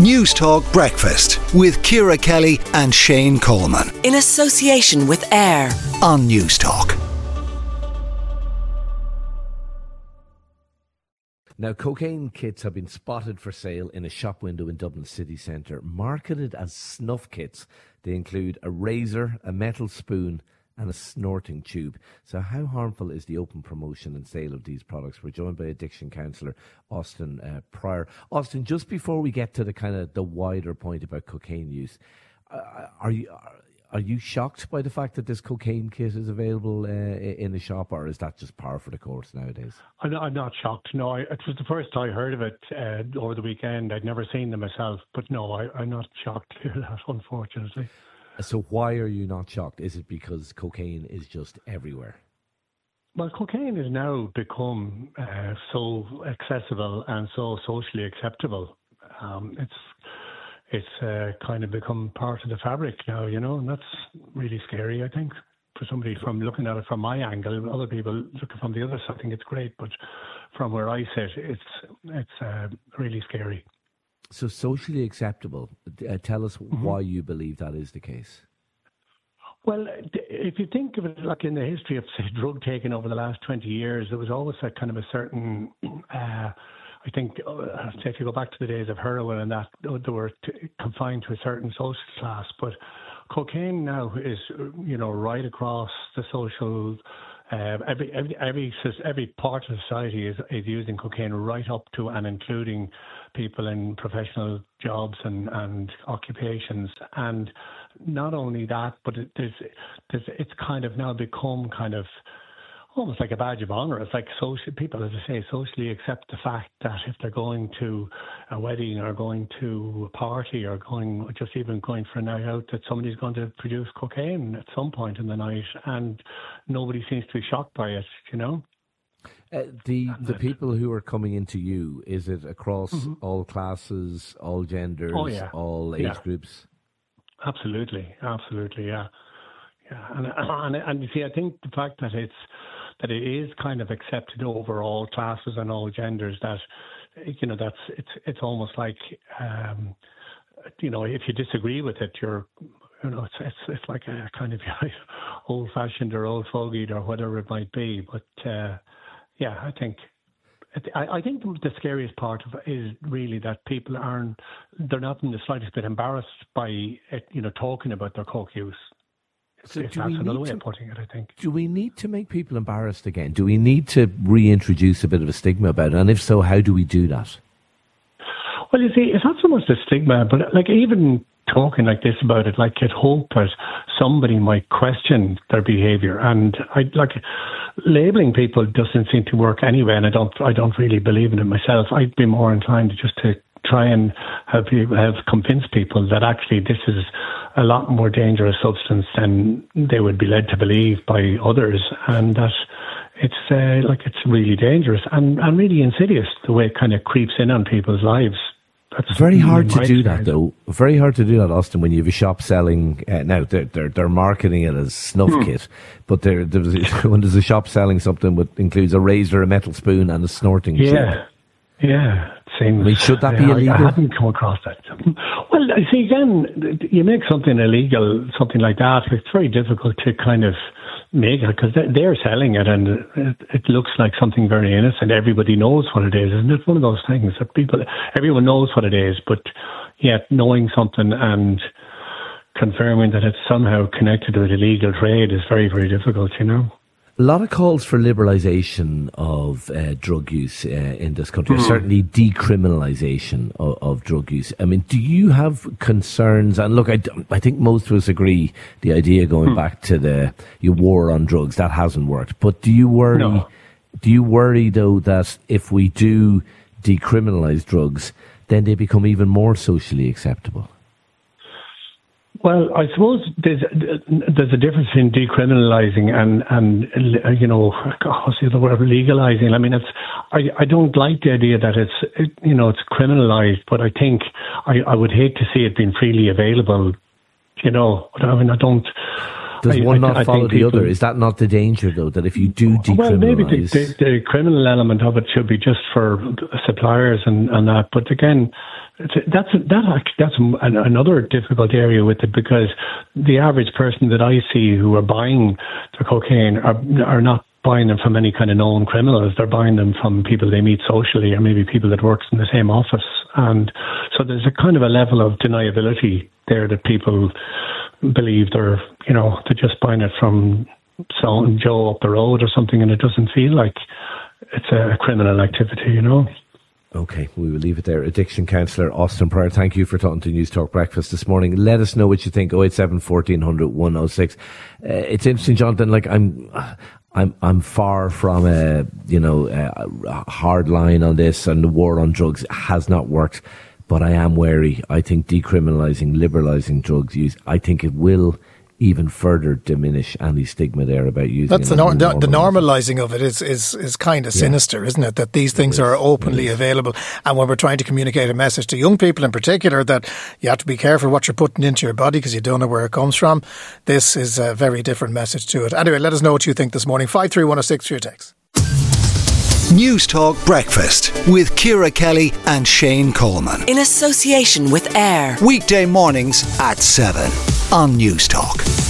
News Talk Breakfast with Ciara Kelly and Shane Coleman. In association with AIR on News Talk. Now, cocaine kits have been spotted for sale in a shop window in Dublin city centre. Marketed as snuff kits, they include a razor, a metal spoon and a snorting tube. So how harmful is the open promotion and sale of these products? We're joined by addiction counsellor Austin Pryor. Austin, just before we get to the wider point about cocaine use, are you shocked by the fact that this cocaine kit is available in the shop, or is that just par for the course nowadays? I'm not shocked. No, it was the first I heard of it over the weekend. I'd never seen them myself, but no, I'm not shocked to hear that, unfortunately. So why are you not shocked? Is it because cocaine is just everywhere? Well, cocaine has now become so accessible and so socially acceptable. It's kind of become part of the fabric now, and that's really scary, I think, for somebody from looking at it from my angle. Other people looking from the other side think it's great, but from where I sit, it's really scary. So socially acceptable. Tell us why you believe that is the case. Well, if you think of it like in the history of, say, drug taking over the last 20 years, there was always a kind of a certain, I think, say if you go back to the days of heroin and that, they were confined to a certain social class. But cocaine now is, right across the social. Every part of society is using cocaine, right up to and including people in professional jobs and occupations. And not only that, but it's kind of now become kind of almost like a badge of honour. It's like people, as I say, socially accept the fact that if they're going to a wedding or going to a party or just even going for a night out, that somebody's going to produce cocaine at some point in the night, and nobody seems to be shocked by it, The people who are coming into you, is it across all classes, all genders, all age groups? Absolutely, yeah. And you see, I think the fact that it is kind of accepted over all classes and all genders, that it's almost like if you disagree with it, you're it's like a kind of old fashioned or old fogied or whatever it might be. But I think the scariest part of it is really that people they're not in the slightest bit embarrassed by talking about their coke use. So that's another way of putting it, I think. Do we need to make people embarrassed again? Do we need to reintroduce a bit of a stigma about it? And if so, how do we do that? Well, you see, it's not so much the stigma, but like even talking like this about it, like I'd hope that somebody might question their behaviour. And labelling people doesn't seem to work anyway, and I don't really believe in it myself. I'd be more inclined to try and have convinced people that actually this is a lot more dangerous substance than they would be led to believe by others, and that it's really dangerous and really insidious the way it kind of creeps in on people's lives. That's very hard to do that, though. Very hard to do that, Austin, when you have a shop selling. Now they're marketing it as snuff kit, but when there's a shop selling something that includes a razor, a metal spoon, and a snorting tube. Yeah. Should that be illegal? I hadn't come across that. Well, see, again, you make something illegal, something like that, it's very difficult to kind of make it, because they're selling it and it looks like something very innocent. Everybody knows what it is, isn't it? One of those things that everyone knows what it is, but yet knowing something and confirming that it's somehow connected with illegal trade is very, very difficult, A lot of calls for liberalisation of drug use in this country, certainly decriminalisation of drug use. I mean, do you have concerns? And look, I think most of us agree the idea going back to your war on drugs, that hasn't worked. But do you worry? No. Do you worry, though, that if we do decriminalise drugs, then they become even more socially acceptable? Well, I suppose there's a difference in decriminalising and what's the other word, legalising. I mean, I don't like the idea that it's criminalised, but I think I would hate to see it being freely available. I mean, Does one not follow the other? Is that not the danger, though, that if you do decriminalise... Well, maybe the criminal element of it should be just for suppliers and that. But again, that's another difficult area with it, because the average person that I see who are buying the cocaine are not buying them from any kind of known criminals. They're buying them from people they meet socially, or maybe people that works in the same office. And so there's a kind of a level of deniability there that people believe they're just buying it from Joe up the road or something, and it doesn't feel like it's a criminal activity, Okay, we will leave it there. Addiction counsellor Austin Pryor, thank you for talking to News Talk Breakfast this morning. Let us know what you think. 087 1400 106. It's interesting, Jonathan. Like I'm far from a hard line on this, and the war on drugs has not worked. But I am wary. I think decriminalising, liberalising drugs use, I think it will even further diminish any stigma there about using. That's the normalising of it is kind of sinister, isn't it? That these things are openly available, and when we're trying to communicate a message to young people in particular that you have to be careful what you're putting into your body because you don't know where it comes from, this is a very different message to it. Anyway, let us know what you think this morning. 53106 for your text. News Talk Breakfast with Ciara Kelly and Shane Coleman. In association with AIR. Weekday mornings at 7 on News Talk.